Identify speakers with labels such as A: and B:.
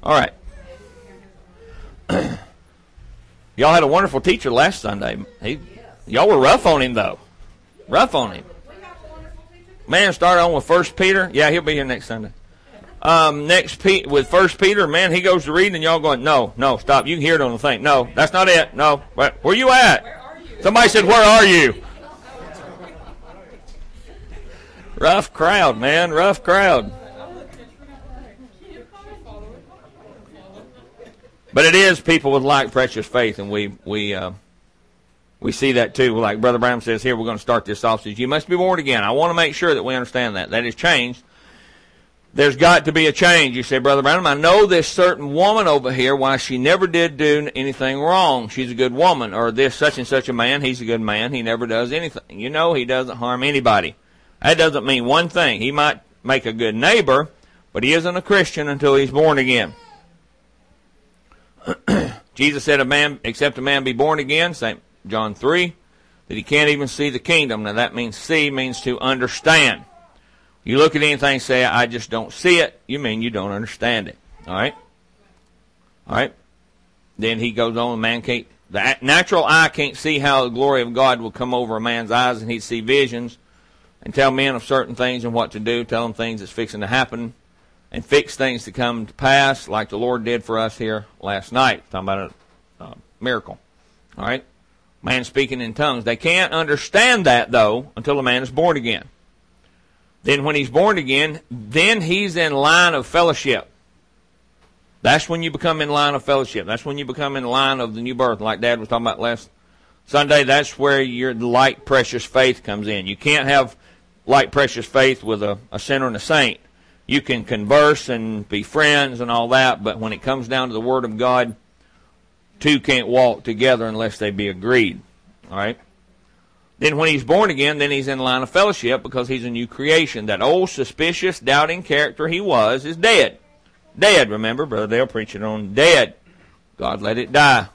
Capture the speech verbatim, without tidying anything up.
A: All right. Y'all had a wonderful teacher last Sunday. He, y'all were rough on him, though. Rough on him. Man, start on with First Peter. Yeah, he'll be here next Sunday. Um, next Pe- with First Peter, man, he goes to reading, and y'all going, no, no, stop. You can hear it on the thing. No, that's not it. No. Where you at? Somebody said, where are you? Rough crowd, man. Rough crowd. But it is people with like precious faith, and we we uh, we see that too. Like Brother Brown says here, we're going to start this off. Says, you must be born again. I want to make sure that we understand that. That has changed. There's got to be a change. You say, Brother Brown, I know this certain woman over here, why she never did do anything wrong. She's a good woman. Or this such and such a man, he's a good man. He never does anything. You know, he doesn't harm anybody. That doesn't mean one thing. He might make a good neighbor, but he isn't a Christian until he's born again. Jesus said, "A man, except a man be born again," Saint John three, that he can't even see the kingdom. Now that means see means to understand. You look at anything and say, I just don't see it, you mean you don't understand it. All right? All right? Then he goes on, man can't, the natural eye can't see how the glory of God will come over a man's eyes, and he'd see visions and tell men of certain things and what to do, tell them things that's fixing to happen, and fix things to come to pass like the Lord did for us here last night. Talking about a uh, miracle. All right? Man speaking in tongues. They can't understand that, though, until a man is born again. Then when he's born again, then he's in line of fellowship. That's when you become in line of fellowship. That's when you become in line of the new birth, like Dad was talking about last Sunday. That's where your light, precious faith comes in. You can't have light, precious faith with a, a sinner and a saint. You can converse and be friends and all that, but when it comes down to the Word of God, two can't walk together unless they be agreed. All right? Then when he's born again, then he's in line of fellowship because he's a new creation. That old suspicious, doubting character he was is dead. Dead, remember? Brother Dale preaching on dead. God let it die.